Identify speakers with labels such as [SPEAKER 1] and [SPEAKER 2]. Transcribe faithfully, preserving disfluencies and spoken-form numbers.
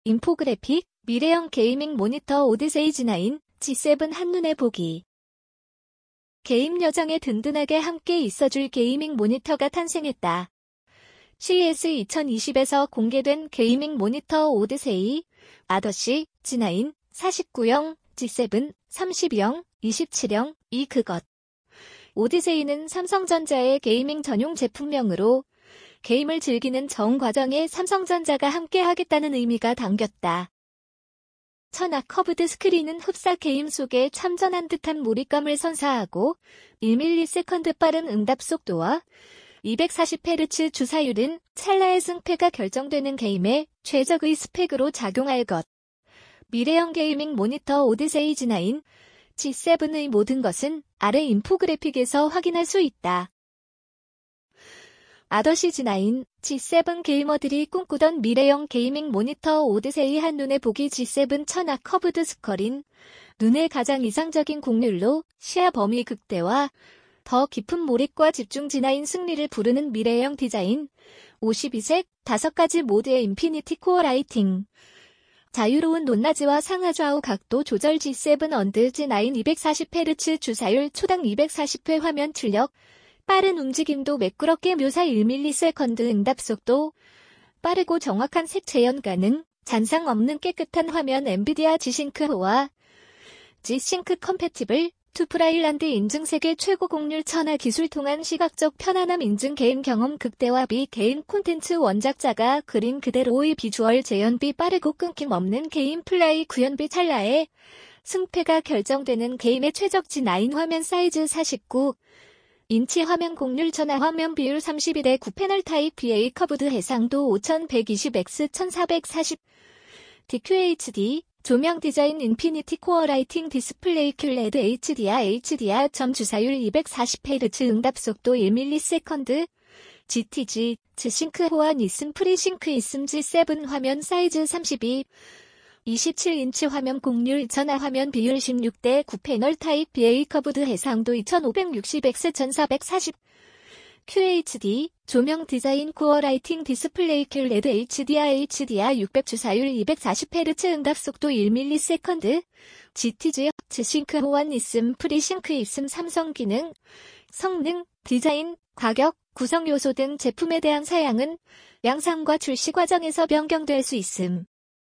[SPEAKER 1] 인포그래픽, 미래형 게이밍 모니터 오디세이 지 나인, 지 세븐 한눈에 보기. 게임 여정에 든든하게 함께 있어줄 게이밍 모니터가 탄생했다. 씨이에스 이천이십에서 공개된 게이밍 모니터 오디세이, 아더시, 지 나인, 사십구형, 지 세븐, 삼십형, 이십칠형, 이 그것. 오디세이는 삼성전자의 게이밍 전용 제품명으로 게임을 즐기는 전 과정에 삼성전자가 함께하겠다는 의미가 담겼다. 천하 커브드 스크린은 흡사 게임 속에 참전한 듯한 몰입감을 선사하고 일 밀리세컨드 빠른 응답 속도와 이백사십 헤르츠 주사율은 찰나의 승패가 결정되는 게임에 최적의 스펙으로 작용할 것. 미래형 게이밍 모니터 오디세이 지 나인, 지 세븐의 모든 것은 아래 인포그래픽에서 확인할 수 있다. 아더시 지 나인, 지 세븐 게이머들이 꿈꾸던 미래형 게이밍 모니터 오디세이 한눈에 보기 지 세븐 천하 커브드 스컬인 눈의 가장 이상적인 곡률로 시야 범위 극대화, 더 깊은 몰입과 집중 지 나인 승리를 부르는 미래형 디자인, 오십이 색, 다섯 가지 모드의 인피니티 코어 라이팅, 자유로운 높낮이와 상하 좌우 각도 조절 지 세븐 언드 지 나인 이백사십 헤르츠 주사율 초당 이백사십 회 화면 출력, 빠른 움직임도 매끄럽게 묘사 일 밀리세컨드 응답 속도, 빠르고 정확한 색 재현 가능, 잔상 없는 깨끗한 화면 엔비디아 G싱크호와 G싱크 컴패티블, 투프라일란드 인증 세계 최고 곡률 천하 기술 통한 시각적 편안함 인증 게임 경험 극대화 비 개인 콘텐츠 원작자가 그린 그대로의 비주얼 재현비 빠르고 끊김없는 게임 플레이 구현비 찰나의 승패가 결정되는 게임의 최적 지 나인 화면 사이즈 사십구 인치 화면 곡률 전화 화면 비율 삼십일 대 구 패널 타입 비에이 커브드 해상도 오천백이십 엑스 천사백사십 디큐에이치디 조명 디자인 인피니티 코어 라이팅 디스플레이 큐레드 에이치디알 에이치디알 점 주사율 이백사십 헤르츠 응답 속도 일 밀리세컨드 지티지 즈싱크 호환 있음 프리싱크 있음 지 세븐 화면 사이즈 삼십이 이십칠 인치 화면 곡률 전화 화면 비율 십육 대 구 패널 타입 비에이 커브드 해상도 이천오백육십 엑스 천사백사십 큐에이치디 조명 디자인 코어 라이팅 디스플레이 큐레드 에이치디알 에이치디알 육백 주사율 이백사십 헤르츠 응답 속도 일 밀리세컨드 지티지 즈싱크 호환 있음 프리싱크 있음 삼성 기능 성능 디자인 가격 구성 요소 등 제품에 대한 사양은 양산과 출시 과정에서 변경될 수 있음.